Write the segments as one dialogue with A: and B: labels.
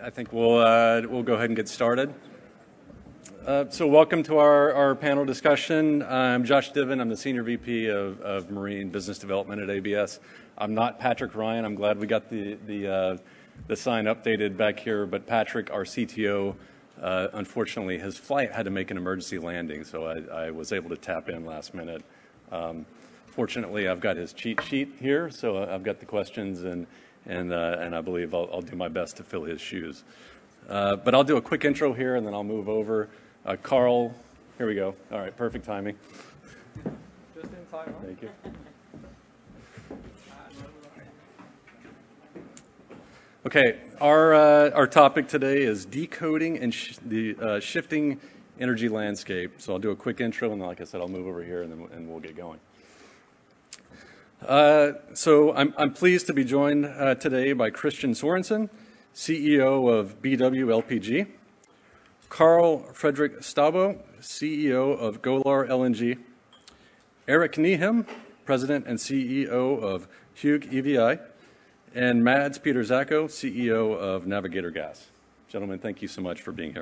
A: I think we'll go ahead and get started. So welcome to our panel discussion. I'm Josh Diven. I'm the Senior VP of Marine Business Development at ABS. I'm not Patrick Ryan. I'm glad we got the sign updated back here, but Patrick, our CTO, unfortunately his flight had to make an emergency landing, so I was able to tap in last minute. Fortunately, I've got his cheat sheet here, so I've got the questions, and I believe I'll do my best to fill his shoes. But I'll do a quick intro here, and then I'll move over. Carl, here we go. All right, perfect timing.
B: Just in time. Huh?
A: Thank you. Okay, our topic today is decoding and the shifting energy landscape. So I'll do a quick intro, and then, like I said, I'll move over here, and we'll get going. So I'm pleased to be joined today by Kristian Sørensen, CEO of BW LPG, Carl Fredrik Staubo, CEO of Golar LNG, Erik Nehem, President and CEO of Höegh EVI, and Mads Peter Zacho, CEO of Navigator Gas. Gentlemen, thank you so much for being here.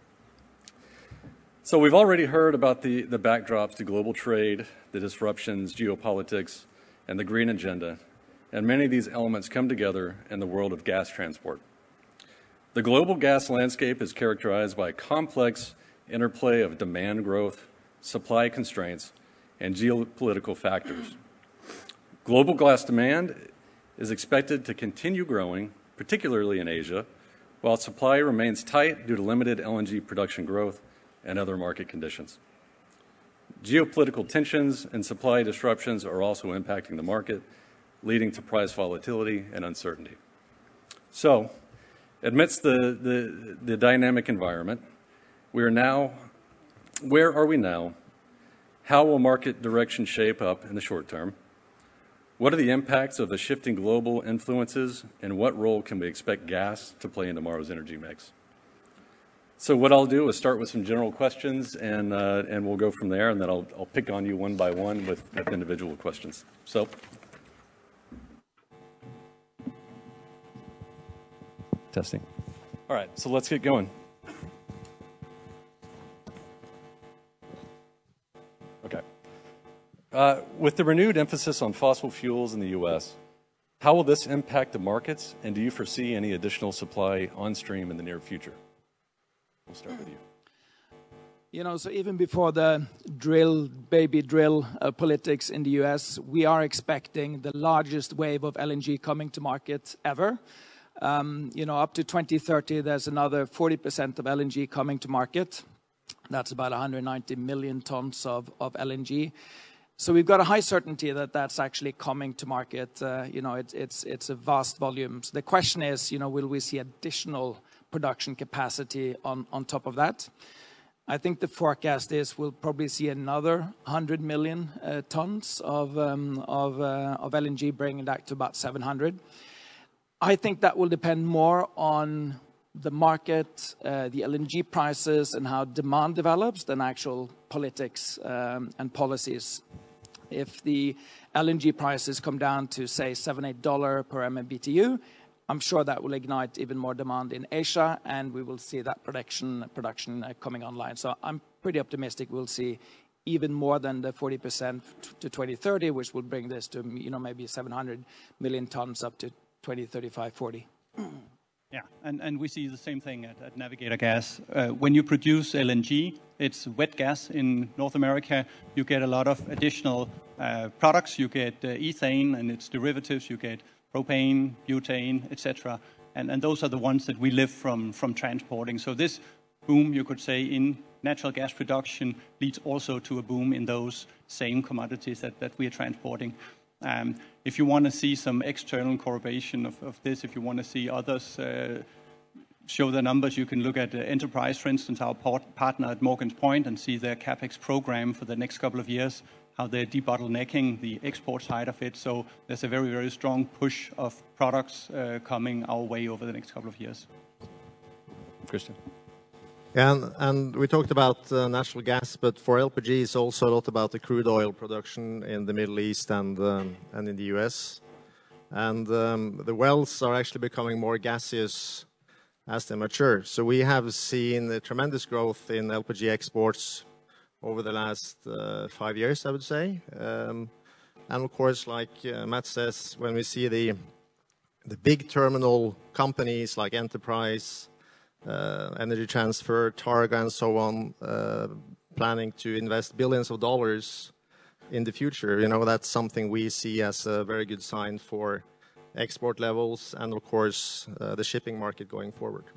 A: So we've already heard about the backdrops to global trade, the disruptions, geopolitics, and the green agenda, and many of these elements come together in the world of gas transport. The global gas landscape is characterized by a complex interplay of demand growth, supply constraints, and geopolitical factors. Global gas demand is expected to continue growing, particularly in Asia, while supply remains tight due to limited LNG production growth and other market conditions. Geopolitical tensions and supply disruptions are also impacting the market, leading to price volatility and uncertainty. So, amidst the dynamic environment, where are we now? How will market direction shape up in the short term? What are the impacts of the shifting global influences, and what role can we expect gas to play in tomorrow's energy mix? So what I'll do is start with some general questions, and we'll go from there, and then I'll pick on you one by one with individual questions. So, testing. All right, so let's get going. Okay. With the renewed emphasis on fossil fuels in the U.S., how will this impact the markets, and do you foresee any additional supply on stream in the near future? We'll start with you.
B: You know, so even before the baby drill politics in the U.S., we are expecting the largest wave of LNG coming to market ever. Up to 2030, there's another 40% of LNG coming to market. That's about 190 million tons of LNG. So we've got a high certainty that that's actually coming to market. It's a vast volume. So the question is, will we see additional production capacity on top of that? I think the forecast is we'll probably see another 100 million tons of LNG, bringing that to about 700. I think that will depend more on the market, the LNG prices, and how demand develops than actual politics and policies. If the LNG prices come down to, say, $7-8 per MMBTU, I'm sure that will ignite even more demand in Asia, and we will see that production coming online. So I'm pretty optimistic we'll see even more than the 40% to 2030, which will bring this to maybe 700 million tons up to 2035, 40.
C: Yeah, and we see the same thing at Navigator Gas. When you produce LNG, it's wet gas in North America. You get a lot of additional products. You get ethane and its derivatives. You get propane, butane, etc. And those are the ones that we live from transporting. So this boom, you could say, in natural gas production leads also to a boom in those same commodities that we are transporting. If you want to see some external corroboration of this, if you want to see others show the numbers, you can look at Enterprise, for instance, our partner at Morgan's Point, and see their CapEx program for the next couple of years, how they're debottlenecking the export side of it. So there's a very, very strong push of products coming our way over the next couple of years.
A: Kristian.
D: And we talked about natural gas, but for LPG, it's also a lot about the crude oil production in the Middle East and in the US. And the wells are actually becoming more gaseous as they mature. So we have seen a tremendous growth in LPG exports over the last 5 years, I would say. And of course, like Matt says, when we see the big terminal companies like Enterprise, Energy Transfer, Targa, and so on, planning to invest billions of dollars in the future, that's something we see as a very good sign for export levels and, of course, the shipping market going forward.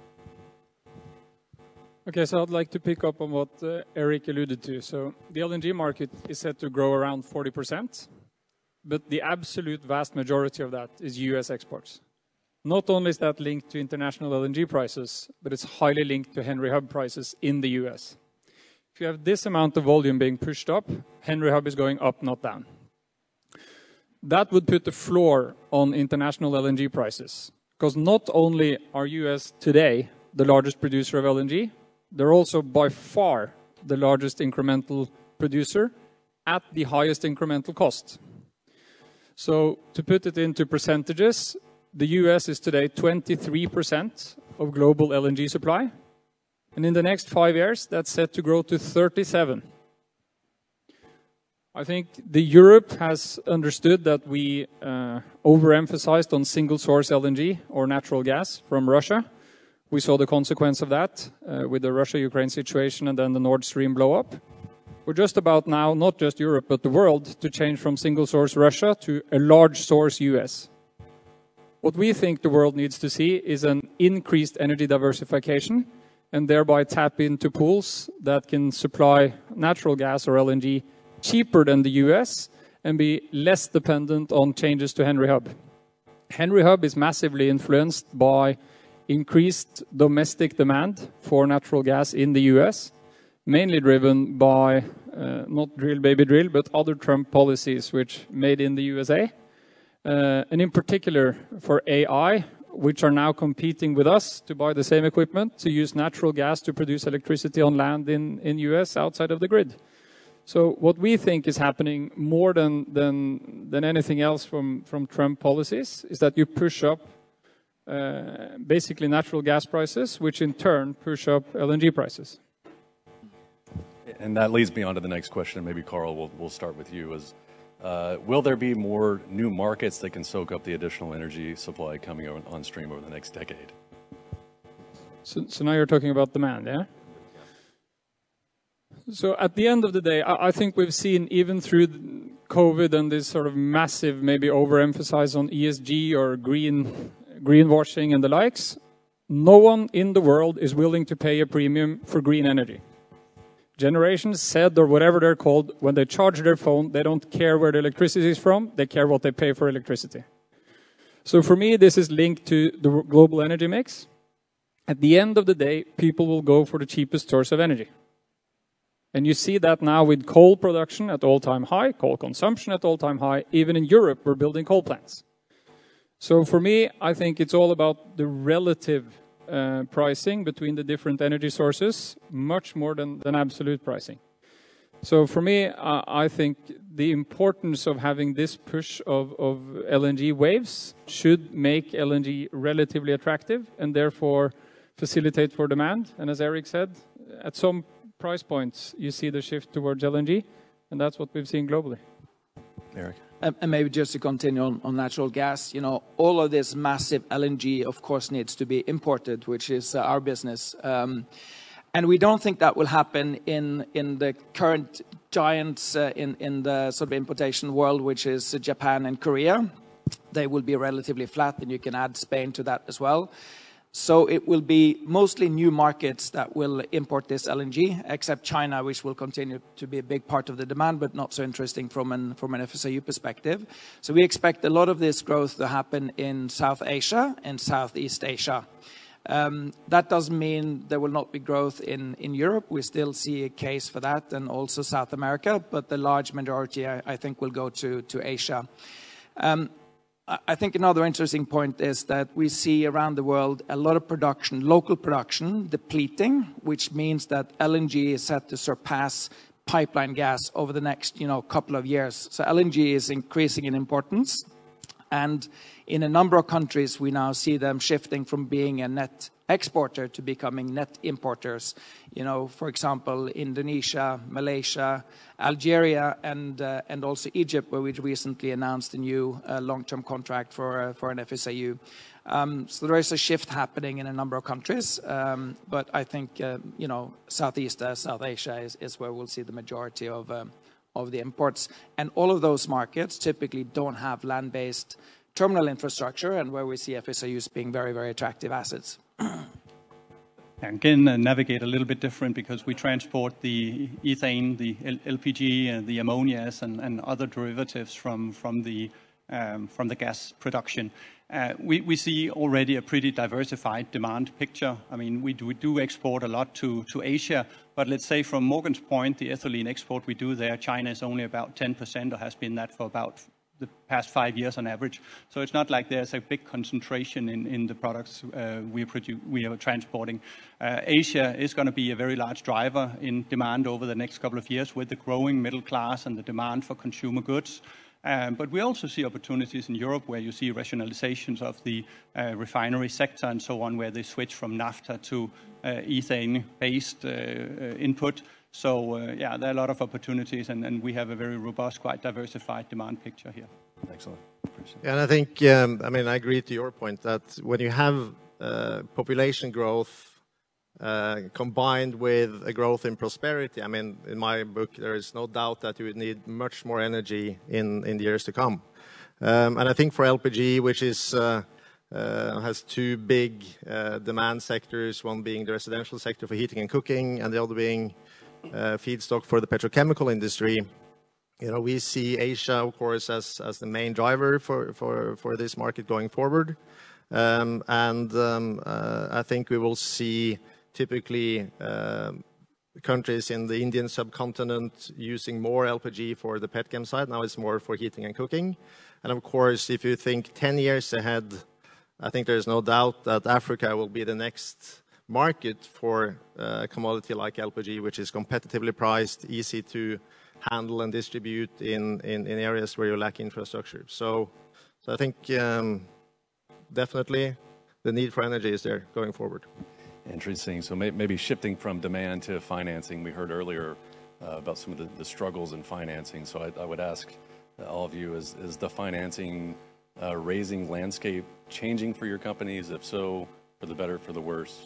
E: Okay, so I'd like to pick up on what Eric alluded to. So the LNG market is set to grow around 40%, but the absolute vast majority of that is US exports. Not only is that linked to international LNG prices, but it's highly linked to Henry Hub prices in the US. If you have this amount of volume being pushed up, Henry Hub is going up, not down. That would put the floor on international LNG prices, because not only are US today the largest producer of LNG, they're also by far the largest incremental producer at the highest incremental cost. So to put it into percentages, the US is today 23% of global LNG supply, and in the next 5 years, that's set to grow to 37%. I think Europe has understood that we overemphasized on single-source LNG or natural gas from Russia. We saw the consequence of that with the Russia-Ukraine situation and then the Nord Stream blow-up. We're just about now, not just Europe, but the world, to change from single-source Russia to a large-source US. What we think the world needs to see is an increased energy diversification and thereby tap into pools that can supply natural gas or LNG cheaper than the US and be less dependent on changes to Henry Hub. Henry Hub is massively influenced by increased domestic demand for natural gas in the US, mainly driven by not drill baby drill, but other Trump policies which made in the USA. And in particular for AI, which are now competing with us to buy the same equipment to use natural gas to produce electricity on land in US outside of the grid. So what we think is happening more than anything else from Trump policies is that you push up basically natural gas prices, which in turn push up LNG prices.
A: And that leads me on to the next question. Maybe Carl, we'll start with you. Will there be more new markets that can soak up the additional energy supply coming on stream over the next decade?
E: So now you're talking about demand, yeah? So at the end of the day, I think we've seen even through COVID and this sort of massive maybe overemphasis on ESG or greenwashing and the likes, no one in the world is willing to pay a premium for green energy. Generations Z or whatever they're called, when they charge their phone, they don't care where the electricity is from, they care what they pay for electricity. So for me, this is linked to the global energy mix. At the end of the day, people will go for the cheapest source of energy. And you see that now with coal production at all-time high, coal consumption at all-time high. Even in Europe, we're building coal plants. So for me, I think it's all about the relative pricing between the different energy sources, much more than absolute pricing. So for me, I think the importance of having this push of LNG waves should make LNG relatively attractive and therefore facilitate for demand. And as Eric said, at some price points, you see the shift towards LNG, and that's what we've seen globally.
A: Eric?
B: And maybe just to continue on natural gas, all of this massive LNG, of course, needs to be imported, which is our business. And we don't think that will happen in the current giants in the sort of importation world, which is Japan and Korea. They will be relatively flat, and you can add Spain to that as well. So it will be mostly new markets that will import this LNG, except China, which will continue to be a big part of the demand, but not so interesting from an FSRU perspective. So we expect a lot of this growth to happen in South Asia and Southeast Asia. That doesn't mean there will not be growth in Europe. We still see a case for that, and also South America, but the large majority, I think, will go to Asia. I think another interesting point is that we see around the world a lot of production, local production, depleting, which means that LNG is set to surpass pipeline gas over the next, couple of years. So LNG is increasing in importance. And in a number of countries, we now see them shifting from being a net exporter to becoming net importers. You know, for example, Indonesia, Malaysia, Algeria, and also Egypt, where we recently announced a new long-term contract for an FSRU. So there is a shift happening in a number of countries, but I think you know, South Asia is where we'll see the majority of the imports, and all of those markets typically don't have land-based terminal infrastructure, and where we see FSRUs being very, very attractive assets.
C: Again, Navigate a little bit different because we transport the ethane, the LPG, the ammonias, and other derivatives from the gas production. We see already a pretty diversified demand picture. I mean, we do export a lot to Asia, but let's say from Morgan's point, the ethylene export we do there, China is only about 10%, or has been that for about the past 5 years on average. So it's not like there's a big concentration in the products we are transporting. Asia is going to be a very large driver in demand over the next couple of years with the growing middle class and the demand for consumer goods. But we also see opportunities in Europe where you see rationalizations of the refinery sector and so on, where they switch from naphtha to ethane-based input. So, yeah, there are a lot of opportunities, and we have a very robust, quite diversified demand picture here.
A: Excellent. Appreciate it.
D: And I think, I mean, I agree to your point that when you have population growth combined with a growth in prosperity, I mean, in my book, there is no doubt that you would need much more energy in the years to come. And I think for LPG, which is has two big demand sectors, one being the residential sector for heating and cooking, and the other being feedstock for the petrochemical industry. You know, we see Asia, of course, as the main driver for this market going forward. I think we will see typically countries in the Indian subcontinent using more LPG for the petchem side. Now it's more for heating and cooking. And of course, if you think 10 years ahead, I think there's no doubt that Africa will be the next market for a commodity like LPG, which is competitively priced, easy to handle and distribute in areas where you lack infrastructure. So I think definitely the need for energy is there going forward.
A: Interesting. So maybe shifting from demand to financing. We heard earlier about some of the struggles in financing. So I would ask all of you, is the financing raising landscape changing for your companies? If so, for the better, for the worse?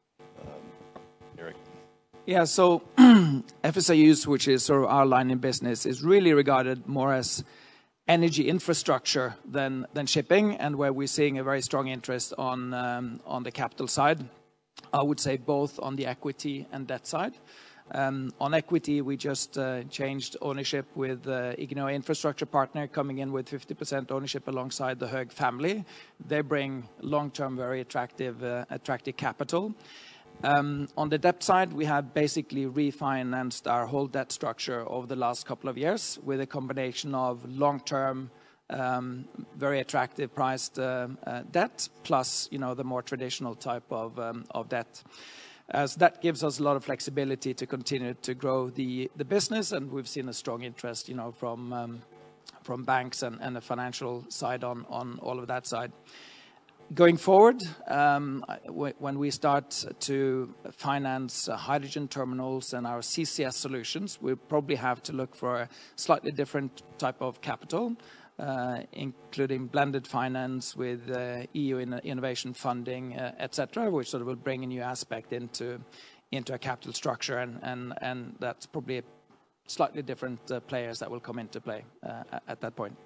A: Erik?
B: Yeah, so FSRUs, which is sort of our line in business, is really regarded more as energy infrastructure than shipping, and where we're seeing a very strong interest on the capital side. I would say both on the equity and debt side. On equity, we just changed ownership with Igneo Infrastructure Partner coming in with 50% ownership alongside the Höegh family. They bring long-term, very attractive capital. On the debt side, we have basically refinanced our whole debt structure over the last couple of years with a combination of long-term, very attractive priced debt, plus, you know, the more traditional type of debt. As that gives us a lot of flexibility to continue to grow the business, and we've seen a strong interest, you know, from banks and the financial side on all of that side. Going forward, when we start to finance hydrogen terminals and our CCS solutions, we probably have to look for a slightly different type of capital, including blended finance with EU innovation funding, etc., which sort of will bring a new aspect into a capital structure, and that's probably slightly different players that will come into play at that point.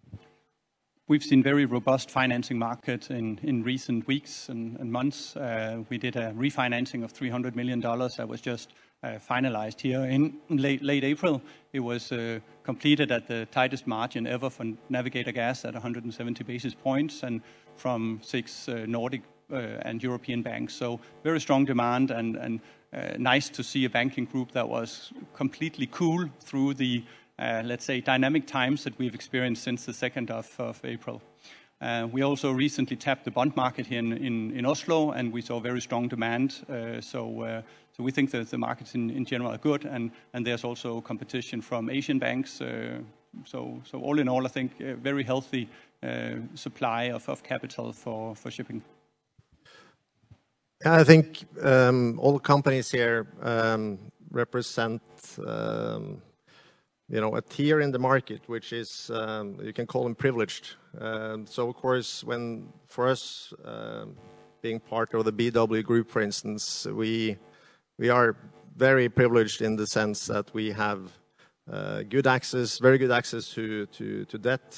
C: We've seen very robust financing market in recent weeks and months. We did a refinancing of $300 million that was just finalized here in late April. It was completed at the tightest margin ever for Navigator Gas at 170 basis points, and from 6 Nordic and European banks. So very strong demand, and nice to see a banking group that was completely cool through the let's say, dynamic times that we've experienced since the 2nd of April. We also recently tapped the bond market here in Oslo, and we saw very strong demand. So we think that the markets in general are good, and there's also competition from Asian banks. So all in all, I think a very healthy supply of capital for shipping.
D: I think all companies here represent a tier in the market, which is, you can call them privileged. So of course, for us, being part of the BW Group, for instance, we are very privileged in the sense that we have very good access to debt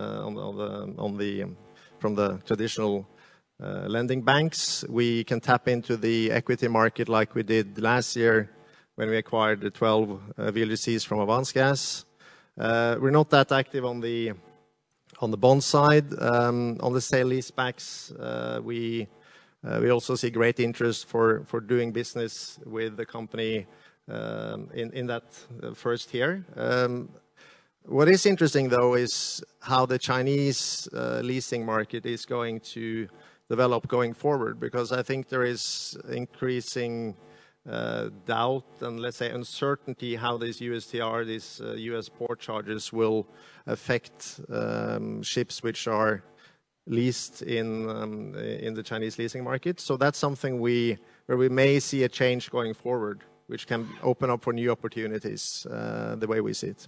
D: from the traditional lending banks. We can tap into the equity market like we did last year when we acquired the 12 VLGCs from Avance Gas. We're not that active on the bond side. On the sale leasebacks, we also see great interest for doing business with the company in that first tier. What is interesting, though, is how the Chinese leasing market is going to develop going forward, because I think there is increasing doubt and, let's say, uncertainty how these USTR, these US port charges, will affect ships which are leased in the Chinese leasing market. So that's something where we may see a change going forward, which can open up for new opportunities, the way we see it.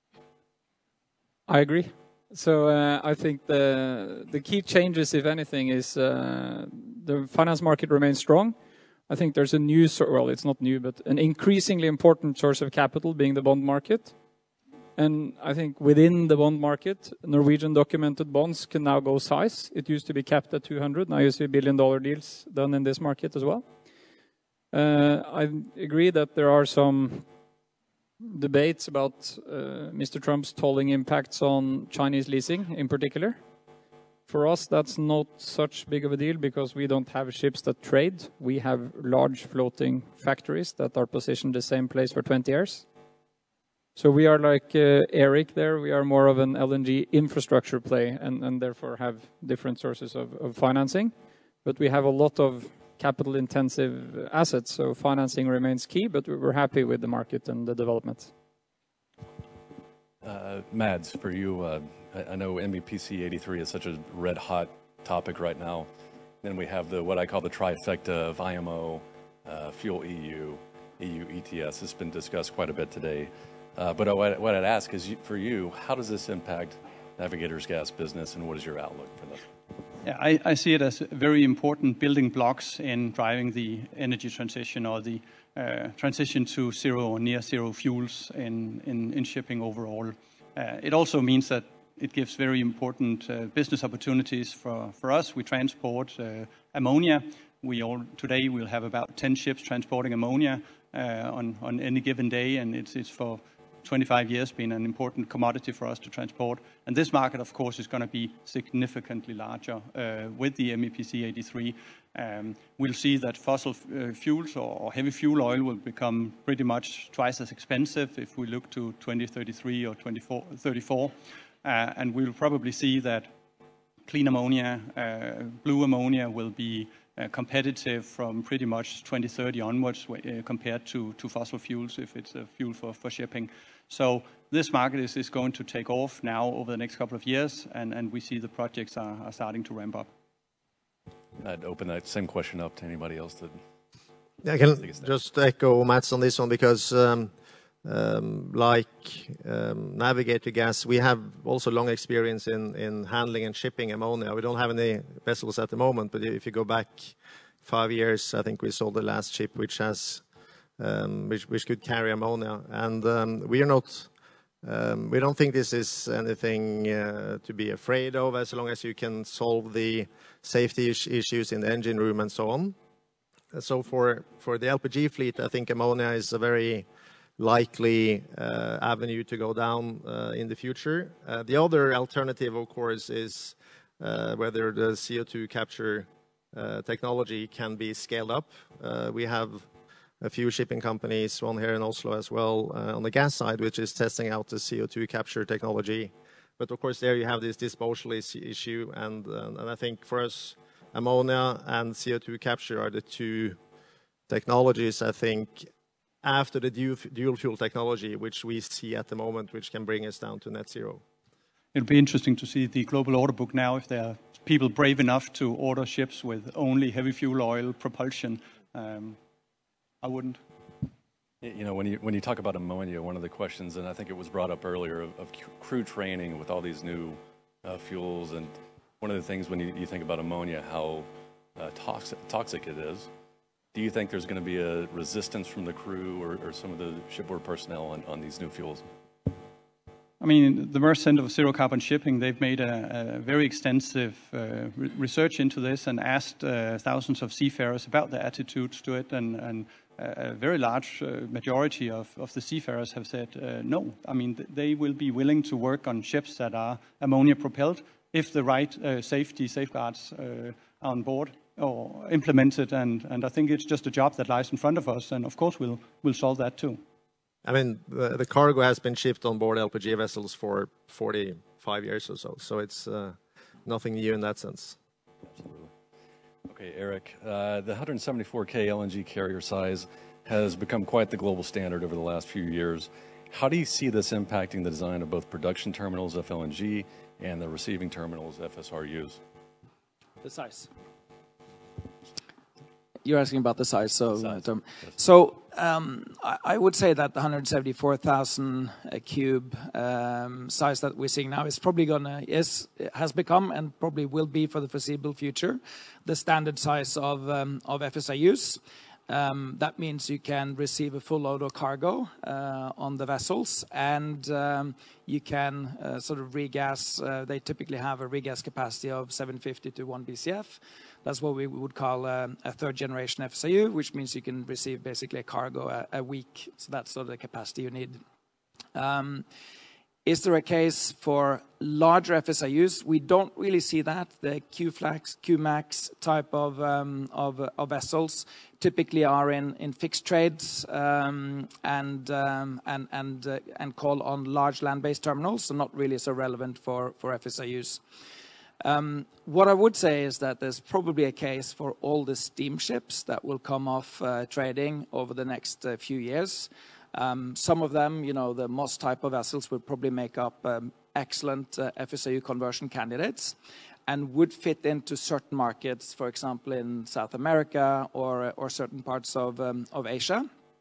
E: I agree. So I think the key changes, if anything, is the finance market remains strong. I think there's a new, well, it's not new, but an increasingly important source of capital being the bond market. And I think within the bond market, Norwegian documented bonds can now go size. It used to be capped at 200. Now you see $1 billion deals done in this market as well. I agree that there are some debates about Mr. Trump's tolling impacts on Chinese leasing in particular. For us, that's not such big of a deal because we don't have ships that trade. We have large floating factories that are positioned the same place for 20 years. So we are like Eric there. We are more of an LNG infrastructure play and therefore have different sources of financing. But we have a lot of capital-intensive assets, so financing remains key, but we're happy with the market and the development.
A: Mads, for you, I know MEPC 83 is such a red-hot topic right now. Then we have what I call the trifecta of IMO, Fuel EU, EU ETS. It's been discussed quite a bit today. But what I'd ask is, for you, how does this impact Navigator's gas business, and what is your outlook for that?
C: Yeah, I see it as very important building blocks in driving the energy transition or the transition to zero or near zero fuels in shipping overall. It also means that it gives very important business opportunities for us. We transport ammonia. Today we'll have about 10 ships transporting ammonia on any given day, and it's for 25 years been an important commodity for us to transport. And this market, of course, is going to be significantly larger with the MEPC 83. We'll see that fossil fuels or heavy fuel oil will become pretty much twice as expensive if we look to 2033 or 2034. And we'll probably see that clean ammonia, blue ammonia will be competitive from pretty much 2030 onwards compared to fossil fuels if it's a fuel for shipping. So this market is going to take off now over the next couple of years, and we see the projects are starting to ramp up.
A: I'd open that same question up to anybody else that...
D: Yeah, I can just echo Mats on this one because Navigator Gas, we have also long experience in handling and shipping ammonia. We don't have any vessels at the moment, but if you go back 5 years, I think we sold the last ship which could carry ammonia. And we don't think this is anything to be afraid of as long as you can solve the safety issues in the engine room and so on. So for the LPG fleet, I think ammonia is a very likely avenue to go down in the future. The other alternative, of course, is whether the CO2 capture technology can be scaled up. We have a few shipping companies, one here in Oslo as well, on the gas side, which is testing out the CO2 capture technology. But of course, there you have this disposal issue, and I think for us, ammonia and CO2 capture are the two technologies, I think, after the dual fuel technology, which we see at the moment, which can bring us down to net zero.
C: It'll be interesting to see the global order book now if they're people brave enough to order ships with only heavy fuel oil propulsion. I wouldn't.
A: You know, when you talk about ammonia, one of the questions, and I think it was brought up earlier, of crew training with all these new fuels, and one of the things when you think about ammonia, how toxic it is. Do you think there's going to be a resistance from the crew or some of the shipboard personnel on these new fuels?
C: I mean, the Maersk Center for Zero Carbon Shipping, they've made a very extensive research into this and asked thousands of seafarers about their attitudes to it, and a very large majority of the seafarers have said no. I mean, they will be willing to work on ships that are ammonia propelled if the right safety safeguards are on board or implemented, and I think it's just a job that lies in front of us, and of course we'll solve that too.
D: I mean, the cargo has been shipped on board LPG vessels for 45 years or so it's nothing new in that sense.
A: Absolutely. Okay, Erik, the 174K LNG carrier size has become quite the global standard over the last few years. How do you see this impacting the design of both production terminals, FLNG, and the receiving terminals, FSRUs?
B: The size. You're asking about the size of
A: Size.
B: term. So I would say that the 174,000 cube size that we're seeing now is probably has become and probably will be for the foreseeable future the standard size of FSRUs. That means you can receive a full load of cargo on the vessels, and you can sort of regas. They typically have a regas capacity of 750 to 1 BCF. That's what we would call a third generation FSRU, which means you can receive basically a cargo a week. So that's sort of the capacity you need. Is there a case for larger FSRUs? We don't really see that. The Q-Max type of vessels typically are in fixed trades and call on large land-based terminals, so not really so relevant for FSRUs. What I would say is that there's probably a case for all the steamships that will come off trading over the next few years. Some of them, you know, the Moss type of vessels would probably make up excellent FSRU conversion candidates and would fit into certain markets, for example, in South America or certain parts of Asia.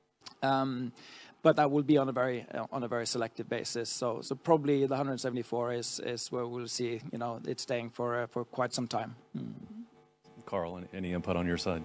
B: But that will be on a very selective basis. So probably the 174 is where we'll see, you know, it's staying for quite some time.
A: Carl, any input on your side?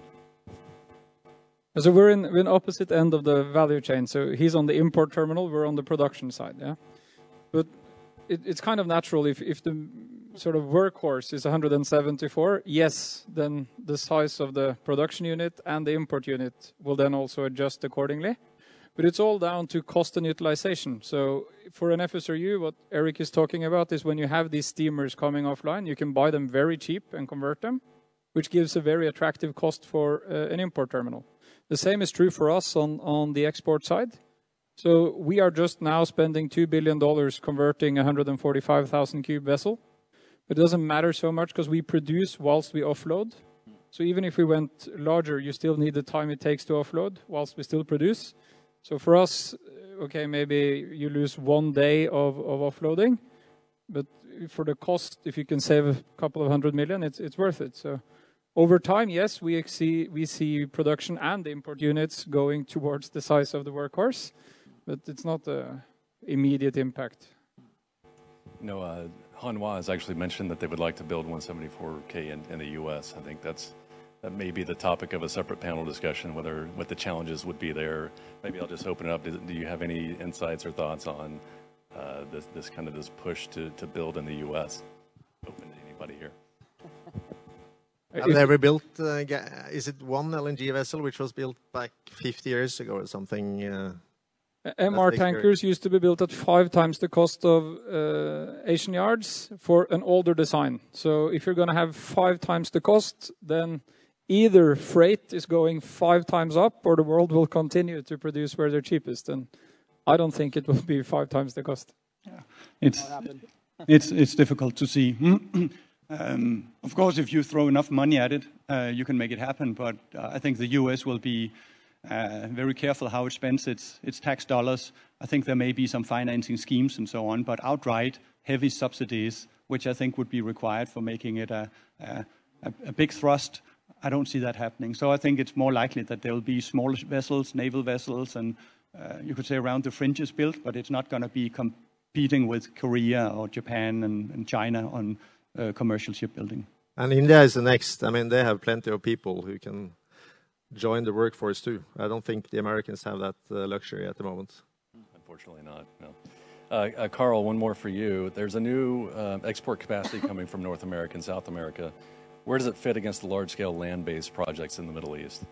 E: So we're in opposite end of the value chain. So he's on the import terminal, we're on the production side, yeah. But it's kind of natural if the sort of workhorse is 174, yes, then the size of the production unit and the import unit will then also adjust accordingly. But it's all down to cost and utilization. So for an FSRU, what Erik is talking about is when you have these steamers coming offline, you can buy them very cheap and convert them, which gives a very attractive cost for an import terminal. The same is true for us on the export side. So we are just now spending $2 billion converting a 145,000 cube vessel. It doesn't matter so much because we produce whilst we offload. So even if we went larger, you still need the time it takes to offload whilst we still produce. So for us, okay, maybe you lose 1 day of offloading, but for the cost, if you can save a couple of $100 million, it's worth it. So over time, yes, we see production and the import units going towards the size of the workhorse, but it's not an immediate impact.
A: You know, Hanwha has actually mentioned that they would like to build 174K in the U.S. I think that may be the topic of a separate panel discussion, what the challenges would be there. Maybe I'll just open it up. Do you have any insights or thoughts on this push to build in the U.S.? Open to anybody here.
D: Have they ever built, is it one LNG vessel which was built back 50 years ago or something?
E: MR tankers used to be built at 5 times the cost of Asian yards for an older design. So if you're going to have 5 times the cost, then either freight is going 5 times up or the world will continue to produce where they're cheapest. And I don't think it will be 5 times the cost.
C: Yeah. It's difficult to see. Of course, if you throw enough money at it, you can make it happen. But I think the U.S. will be very careful how it spends its tax dollars. I think there may be some financing schemes and so on, but outright heavy subsidies which I think would be required for making it a big thrust. I don't see that happening. So I think it's more likely that there will be smaller vessels, naval vessels, and you could say around the fringes built, but it's not going to be competing with Korea or Japan and China on commercial shipbuilding.
D: And India is the next. I mean, they have plenty of people who can join the workforce too. I don't think the Americans have that luxury at the moment.
A: Unfortunately not, no. Carl, one more for you. There's a new export capacity coming from North America and South America. Where does it fit against the large-scale land-based projects in the Middle East?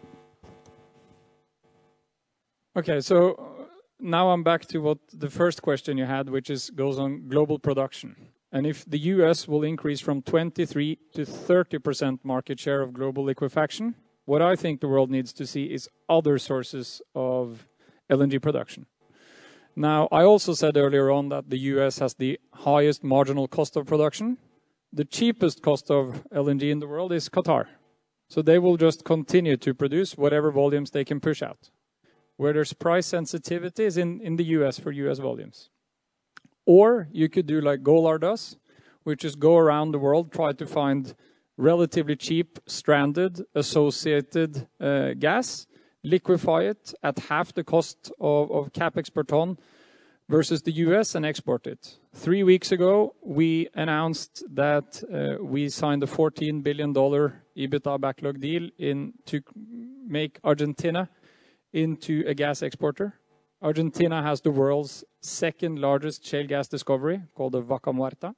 E: Okay, so now I'm back to what the first question you had, which goes on global production. And if the US will increase from 23 to 30% market share of global liquefaction, what I think the world needs to see is other sources of LNG production. Now, I also said earlier on that the US has the highest marginal cost of production. The cheapest cost of LNG in the world is Qatar. So they will just continue to produce whatever volumes they can push out. Where there's price sensitivity is in the US for US volumes. Or you could do like Golar does, which is go around the world, try to find relatively cheap, stranded, associated gas, liquefy it at half the cost of capex per ton versus the US and export it. 3 weeks ago, we announced that we signed a $14 billion EBITDA backlog deal to make Argentina into a gas exporter. Argentina has the world's second largest shale gas discovery called the Vaca Muerta.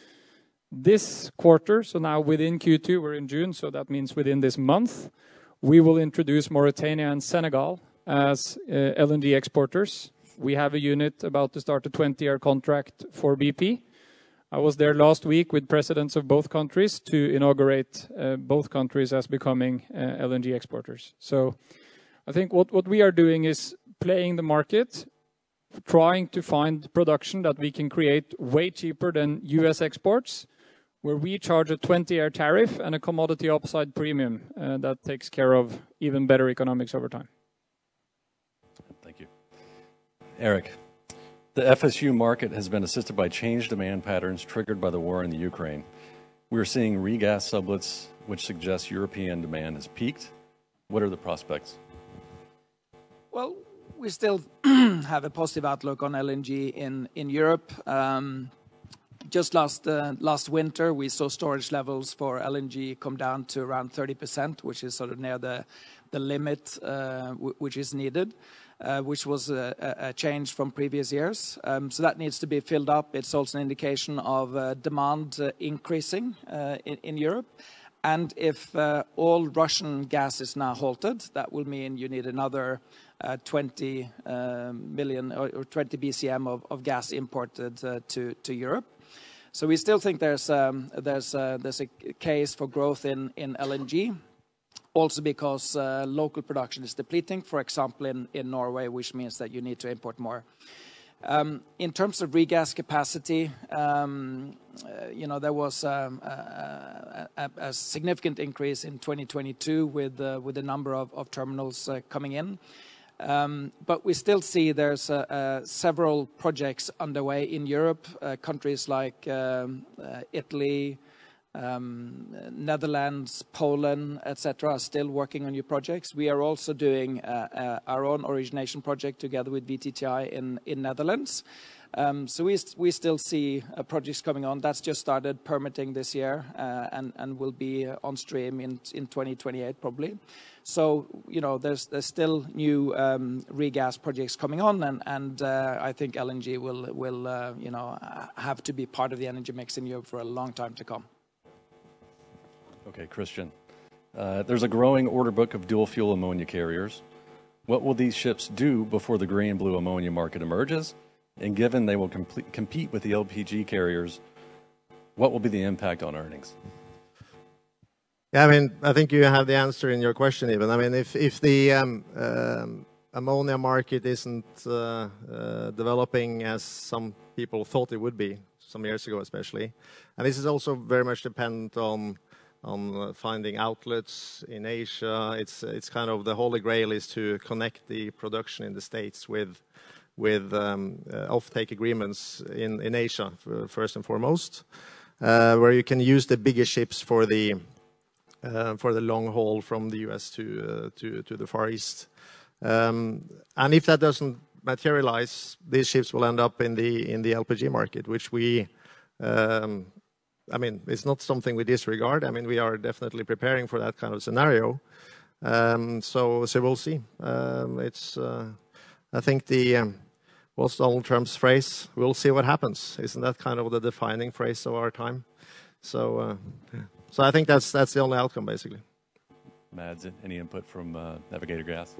E: This quarter, so now within Q2, we're in June, so that means within this month, we will introduce Mauritania and Senegal as LNG exporters. We have a unit about to start a 20-year contract for BP. I was there last week with presidents of both countries to inaugurate both countries as becoming LNG exporters. So I think what we are doing is playing the market, trying to find production that we can create way cheaper than US exports, where we charge a 20-year tariff and a commodity upside premium that takes care of even better economics over time.
A: Thank you. Eric, the FSU market has been assisted by changed demand patterns triggered by the war in the Ukraine. We're seeing regas sublets, which suggests European demand has peaked. What are the prospects?
B: Well, we still have a positive outlook on LNG in Europe. Just last winter, we saw storage levels for LNG come down to around 30%, which is sort of near the limit which is needed, which was a change from previous years. So that needs to be filled up. It's also an indication of demand increasing in Europe. And if all Russian gas is now halted, that will mean you need another 20 million or 20 BCM of gas imported to Europe. So we still think there's a case for growth in LNG, also because local production is depleting, for example, in Norway, which means that you need to import more. In terms of regas capacity, there was a significant increase in 2022 with the number of terminals coming in. But we still see there's several projects underway in Europe. Countries like Italy, Netherlands, Poland, etc., are still working on new projects. We are also doing our own origination project together with VTTI in Netherlands. So we still see projects coming on. That's just started permitting this year and will be on stream in 2028 probably. So there's still new regas projects coming on, and I think LNG will have to be part of the energy mix in Europe for a long time to come.
A: Okay, Christian. There's a growing order book of dual-fuel ammonia carriers. What will these ships do before the green and blue ammonia market emerges? And given they will compete with the LPG carriers, what will be the impact on earnings?
D: Yeah, I mean, I think you have the answer in your question even. I mean, if the ammonia market isn't developing as some people thought it would be, some years ago especially, and this is also very much dependent on finding outlets in Asia. It's kind of the holy grail is to connect the production in the States with offtake agreements in Asia first and foremost. where you can use the bigger ships for the long haul from the US to the Far East. And if that doesn't materialize, these ships will end up in the LPG market, which we, I mean, it's not something we disregard. I mean, we are definitely preparing for that kind of scenario. So we'll see. I think what's Donald Trump's phrase? We'll see what happens. Isn't that kind of the defining phrase of our time? So I think that's the only outcome, basically.
A: Mads, any input from Navigator Gas?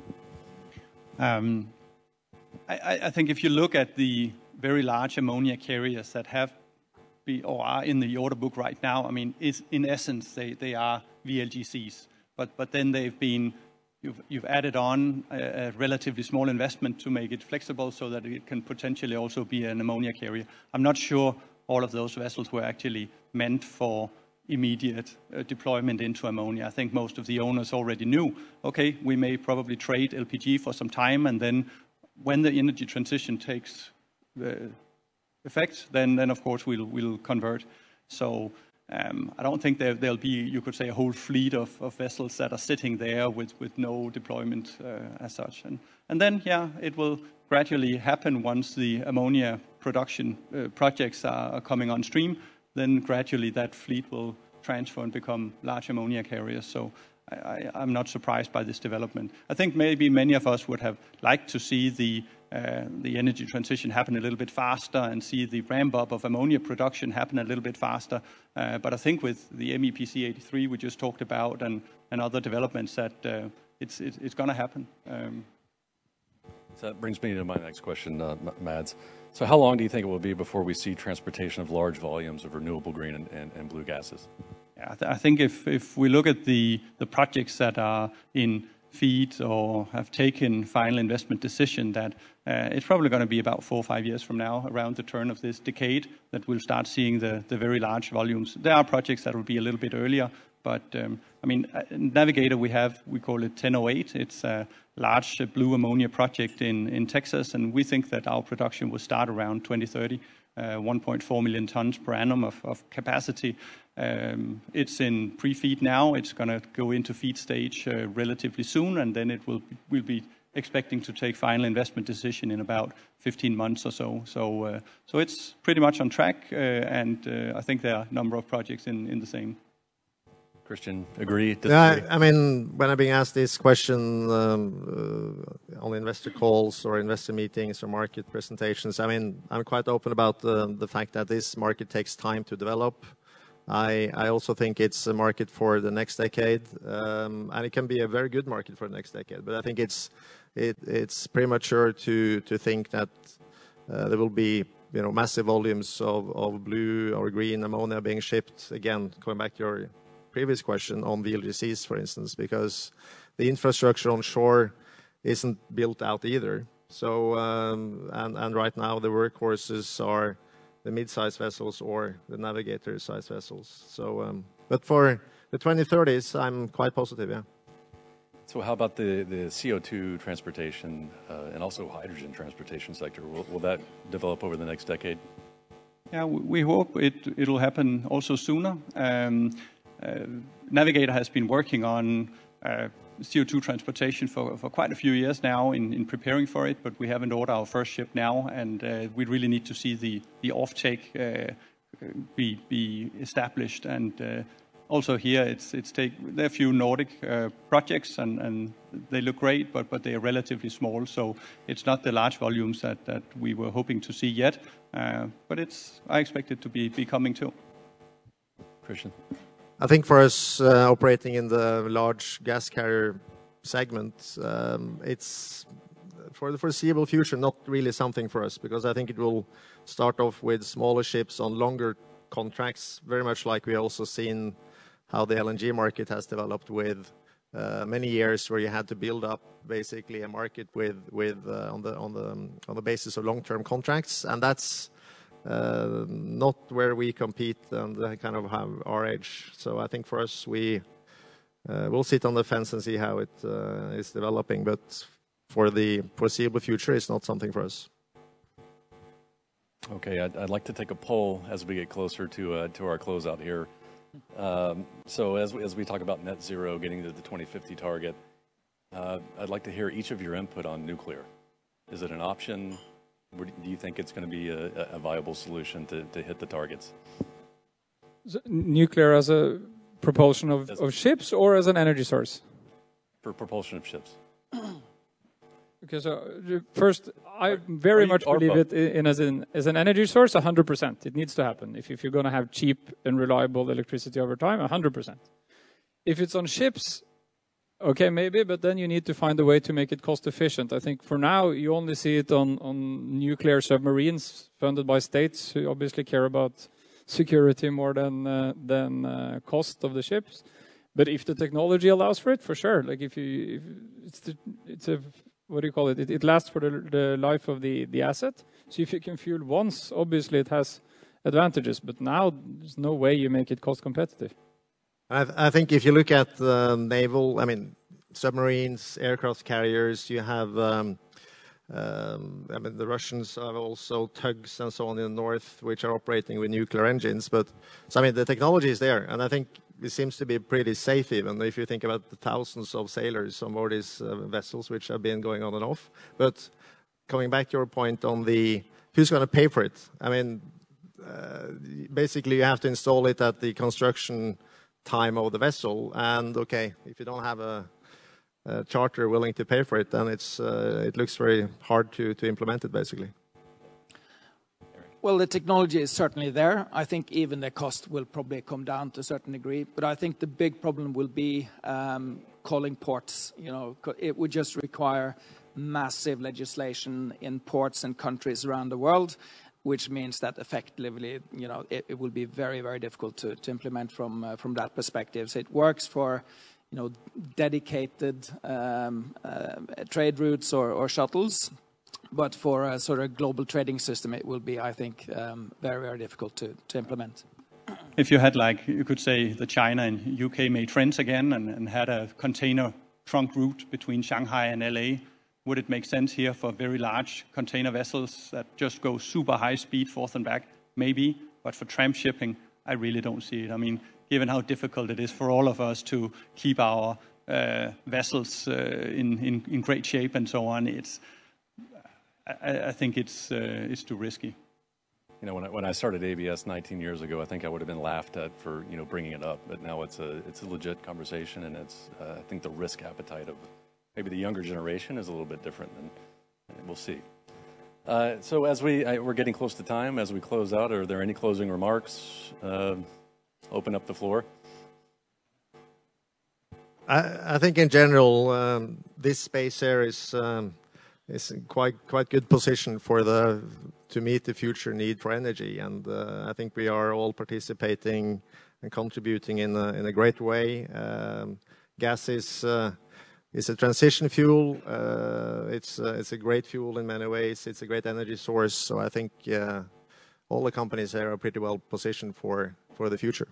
C: I think if you look at the very large ammonia carriers that have or are in the order book right now, I mean, in essence, they are VLGCs. But then you've added on a relatively small investment to make it flexible so that it can potentially also be an ammonia carrier. I'm not sure all of those vessels were actually meant for immediate deployment into ammonia. I think most of the owners already knew, okay, we may probably trade LPG for some time, and then when the energy transition takes effect, then of course we'll convert. So I don't think there'll be, you could say, a whole fleet of vessels that are sitting there with no deployment as such. And then, yeah, it will gradually happen once the ammonia production projects are coming on stream. Then gradually that fleet will transfer and become large ammonia carriers. So I'm not surprised by this development. I think maybe many of us would have liked to see the energy transition happen a little bit faster and see the ramp up of ammonia production happen a little bit faster. But I think with the MEPC 83 we just talked about and other developments that it's going to happen.
A: So that brings me to my next question, Mads. So how long do you think it will be before we see transportation of large volumes of renewable green and blue gases?
C: Yeah, I think if we look at the projects that are in FEED or have taken final investment decision, that it's probably going to be about 4 or 5 years from now, around the turn of this decade, that we'll start seeing the very large volumes. There are projects that will be a little bit earlier, but I mean, Navigator we call it 1008. It's a large blue ammonia project in Texas, and we think that our production will start around 2030, 1.4 million tons per annum of capacity. It's in pre-feed now. It's going to go into feed stage relatively soon, and then we'll be expecting to take final investment decision in about 15 months or so. So it's pretty much on track, and I think there are a number of projects in the same.
A: Christian, agree? Disagree?
D: Yeah, I mean, when I'm being asked this question on investor calls or investor meetings or market presentations, I mean, I'm quite open about the fact that this market takes time to develop. I also think it's a market for the next decade, and it can be a very good market for the next decade. But I think it's premature to think that there will be massive volumes of blue or green ammonia being shipped. Again, going back to your previous question on VLGCs, for instance, because the infrastructure on shore isn't built out either. So and right now the workhorses are the mid-size vessels or the Navigator-size vessels. So, but for the 2030s, I'm quite positive. Yeah.
A: So how about the CO2 transportation and also hydrogen transportation sector? Will that develop over the next decade?
C: Yeah, we hope it'll happen also sooner. Navigator has been working on CO2 transportation for quite a few years now in preparing for it, but we haven't ordered our first ship now, and we really need to see the offtake be established. And also here, there are a few Nordic projects, and they look great, but they are relatively small, so it's not the large volumes that we were hoping to see yet. But I expect it to be coming too.
A: Christian?
D: I think for us operating in the large gas carrier segment, it's for the foreseeable future not really something for us, because I think it will start off with smaller ships on longer contracts, very much like we also seen how the LNG market has developed with many years where you had to build up basically a market with on the basis of long-term contracts, and that's not where we compete and kind of have our edge. So I think for us, we'll sit on the fence and see how it is developing, but for the foreseeable future, it's not something for us.
A: Okay, I'd like to take a poll as we get closer to our closeout here. So as we talk about net zero, getting to the 2050 target, I'd like to hear each of your input on nuclear. Is it an option? Do you think it's going to be a viable solution to hit the targets?
E: Nuclear as a propulsion of ships or as an energy source?
A: For propulsion of ships.
E: Okay, so first, I very much believe it as an energy source, 100%. It needs to happen. If you're going to have cheap and reliable electricity over time, 100%. If it's on ships, okay, maybe, but then you need to find a way to make it cost efficient. I think for now, you only see it on nuclear submarines funded by states who obviously care about security more than cost of the ships. But if the technology allows for it, for sure. Like what do you call it? It lasts for the life of the asset. So if you can fuel once, obviously it has advantages. But now there's no way you make it cost competitive.
D: I think if you look at naval, submarines, aircraft carriers, you have, the Russians have also tugs and so on in the north, which are operating with nuclear engines. But the technology is there, and I think it seems to be pretty safe, even if you think about the thousands of sailors on board these vessels, which have been going on and off. But coming back to your point on who's going to pay for it? Basically you have to install it at the construction time of the vessel, and okay, if you don't have a charter willing to pay for it, then it looks very hard to implement it, basically.
B: Well, the technology is certainly there. I think even the cost will probably come down to a certain degree. But I think the big problem will be calling ports. It would just require massive legislation in ports and countries around the world, which means that effectively, it will be very, very difficult to implement from that perspective. So it works for, dedicated trade routes or shuttles. But for a sort of global trading system, it will be, I think, very, very difficult to implement.
C: If you had, you could say, the China and UK made friends again and had a container trunk route between Shanghai and LA, would it make sense here for very large container vessels that just go super high speed forth and back? Maybe, but for tramp shipping, I really don't see it. Given how difficult it is for all of us to keep our vessels in great shape and so on, I think it's too risky.
A: When I started ABS 19 years ago, I think I would have been laughed at for bringing it up. But now it's a legit conversation, and I think the risk appetite of maybe the younger generation is a little bit different. And we'll see. So as we're getting close to time, as we close out, are there any closing remarks? Open up the floor.
D: I think in general, this space here is in quite good position to meet the future need for energy, and I think we are all participating and contributing in a great way. Gas is a transition fuel. It's a great fuel in many ways. It's a great energy source. So I think all the companies here are pretty well positioned for the future.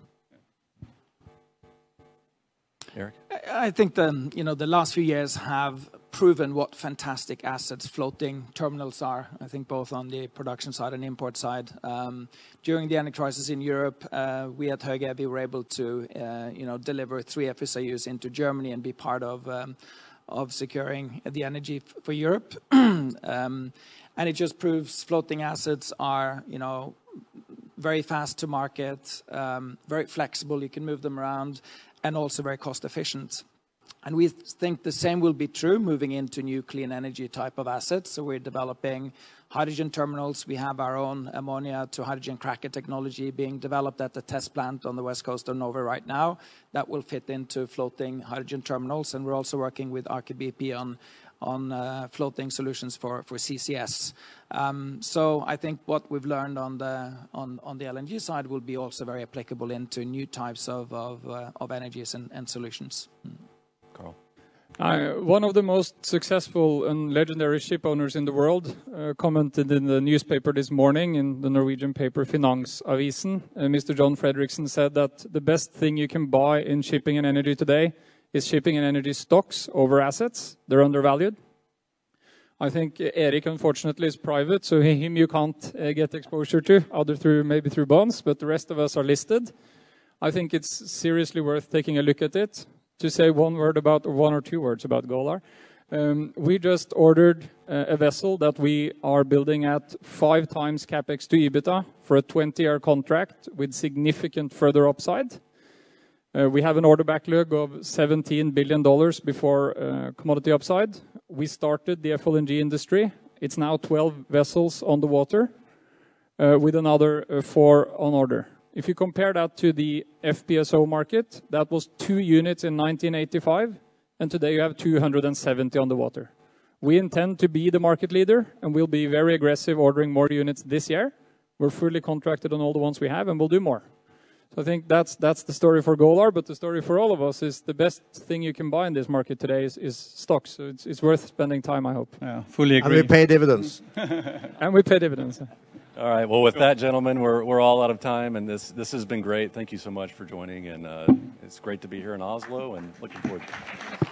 A: Eric?
B: I think the last few years have proven what fantastic assets floating terminals are. I think both on the production side and import side. During the energy crisis in Europe, we at Höegh were able to deliver 3 FSRUs into Germany and be part of securing the energy for Europe. And it just proves floating assets are very fast to market, very flexible. You can move them around, and also very cost efficient. And we think the same will be true moving into new clean energy type of assets. So we're developing hydrogen terminals. We have our own ammonia to hydrogen cracker technology being developed at the test plant on the west coast of Norway right now. That will fit into floating hydrogen terminals. And we're also working with Aker BP on floating solutions for CCS. So I think what we've learned on the LNG side will be also very applicable into new types of energies and solutions.
A: Carl?
E: One of the most successful and legendary ship owners in the world commented in the newspaper this morning, in the Norwegian paper Finansavisen. Mr. John Fredriksen said that the best thing you can buy in shipping and energy today is shipping and energy stocks over assets. They're undervalued. I think Erik, unfortunately, is private, so him you can't get exposure to, maybe through bonds, but the rest of us are listed. I think it's seriously worth taking a look at it. To say one or two words about Golar. We just ordered a vessel that we are building at 5 times capex to EBITDA for a 20-year contract with significant further upside. We have an order backlog of $17 billion before commodity upside. We started the FLNG industry. It's now 12 vessels on the water with another 4 on order. If you compare that to the FPSO market, that was 2 units in 1985, and today you have 270 on the water. We intend to be the market leader, and we'll be very aggressive ordering more units this year. We're fully contracted on all the ones we have, and we'll do more. So I think that's the story for Golar, but the story for all of us is the best thing you can buy in this market today is stocks. So it's worth spending time, I hope.
C: Yeah, fully agree.
D: And we pay dividends.
E: And we pay dividends.
A: All right. Well, with that, gentlemen, we're all out of time, and this has been great. Thank you so much for joining, and it's great to be here in Oslo, and looking forward to it.